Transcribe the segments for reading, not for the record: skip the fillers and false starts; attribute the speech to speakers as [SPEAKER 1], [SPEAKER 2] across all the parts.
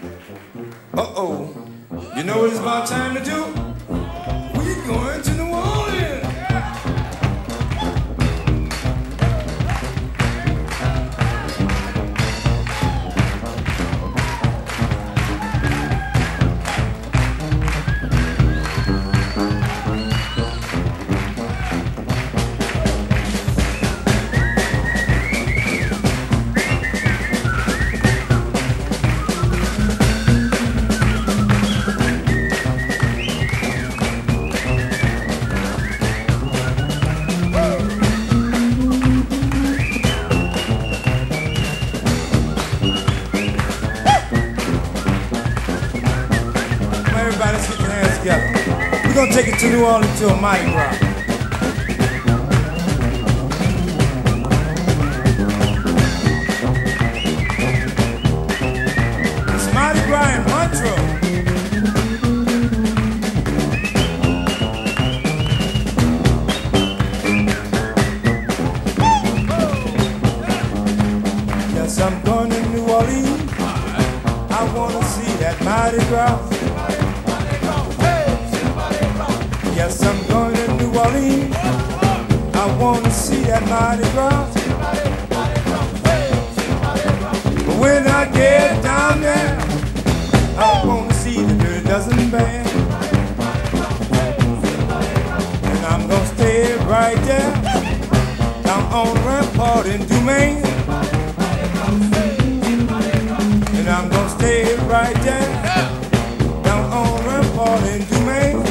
[SPEAKER 1] Uh-oh. You know what it's about time to do? We're going to New Orleans. Everybody, let's get your hands together. We're gonna take it to New Orleans to a Mardi Gras. It's Mardi Gras in Montreux. Yes, I'm going to New Orleans. I wanna see that Mardi Gras. Yes, I'm going to New Orleans. I want to see that Mardi Gras. But when I get down there, I want to see the Dirty Dozen Band. And I'm going to stay right there, down on Rampart in Dumaine. And I'm going to stay right there, down on Rampart in Dumaine.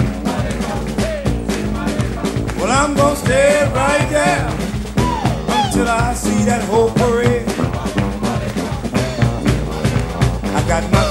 [SPEAKER 1] Well, I'm gonna stay right there until I see that whole parade. I got my